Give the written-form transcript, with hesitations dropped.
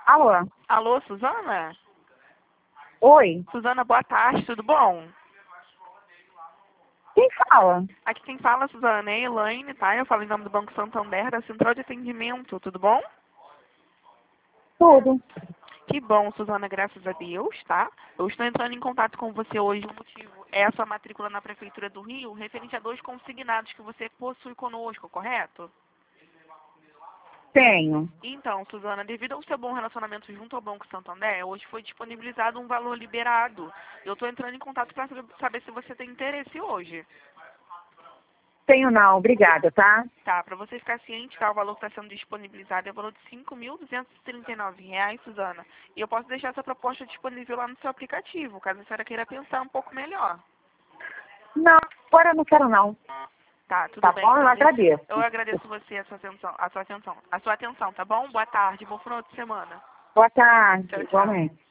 Alô? Alô, Suzana? Oi? Suzana, boa tarde, tudo bom? Quem fala? Aqui quem fala, Suzana, é a Elaine, tá? Eu falo em nome do Banco Santander, da Central de Atendimento, tudo bom? Tudo. Que bom, Suzana, graças a Deus, tá? Eu estou entrando em contato com você hoje, o motivo é a sua matrícula na Prefeitura do Rio, referente a 2 consignados que você possui conosco, correto? Tenho. Então, Suzana, devido ao seu bom relacionamento junto ao Banco Santander, hoje foi disponibilizado um valor liberado. Eu estou entrando em contato para saber se você tem interesse hoje. Tenho não, obrigada, tá? Tá, para você ficar ciente, tá, o valor que está sendo disponibilizado é o valor de R$ 5.239, Suzana. E eu posso deixar essa proposta disponível lá no seu aplicativo, caso a senhora queira pensar um pouco melhor. Não, agora eu não quero não. Tá, tudo Tá bem. bom? Eu Então, agradeço. eu agradeço você, a sua atenção, tá bom? Boa tarde, bom final de semana. Boa tarde, Tchau, tchau. igualmente.